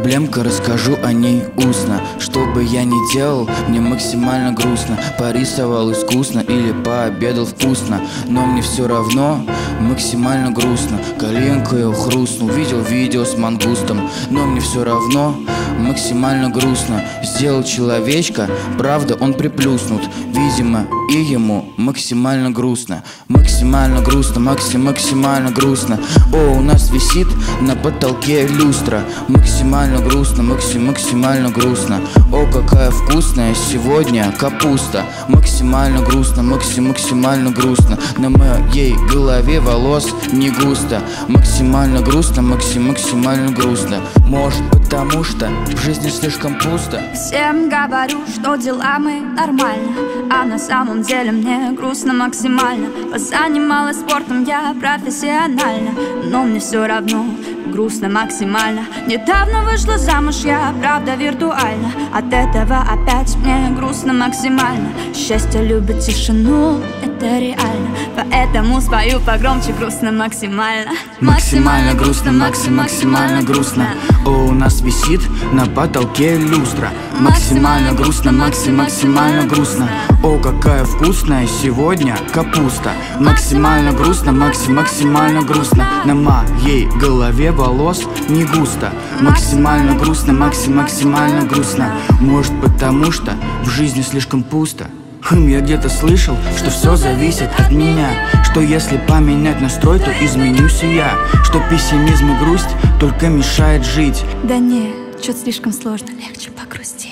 проблемка, расскажу о ней устно. Что бы я ни делал, мне максимально грустно. Порисовал искусно или пообедал вкусно, но мне все равно максимально грустно. Коленкой хрустнул, видел видео с мангустом, но мне все равно максимально грустно. Сделал человечка, правда он приплюснут, видимо и ему максимально грустно. Максимально грустно, максимально грустно. О, у нас висит на потолке люстра. Максимально грустно, максимально грустно. О, какая вкусная сегодня капуста. Максимально грустно, максимально грустно. На моей голове волос не густо. Максимально грустно, максимально грустно. Может потому что в жизни слишком пусто. Всем говорю, что дела мы нормально, а на самом деле мне грустно максимально. Позанималась спортом я профессионально, но мне все равно грустно максимально. Недавно вышла замуж я, правда, виртуально. От этого опять мне грустно максимально. Счастье любит тишину, это реально, поэтому спою погромче, грустно максимально. Максимально грустно, максимально грустно. О, у нас висит на потолке люстра. Максимально грустно, максимально грустно. О, какая вкусная сегодня капуста. Максимально грустно, максимально грустно. На моей голове волос не густо. Максимально грустно, максимально грустно. Может потому что в жизни слишком пусто. Я где-то слышал, что все зависит от меня, что если поменять настрой, то изменюсь и я, что пессимизм и грусть только мешает жить. Да не, что-то слишком сложно, легче погрустить.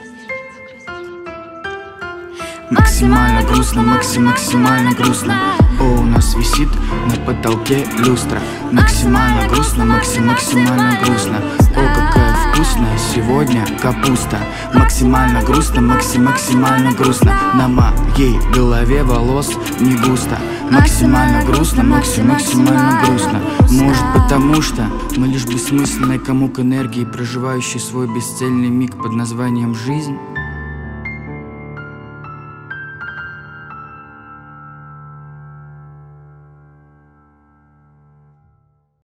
Максимально грустно, максимально грустно. О, у нас висит на потолке люстра. Максимально грустно, максимально грустно. О, какая вкусная сегодня капуста. Максимально грустно, максимально грустно. На моей голове волос не густо. Максимально грустно, максимально грустно. Может потому что мы лишь бессмысленный комок энергии, проживающий свой бесцельный миг под названием жизнь.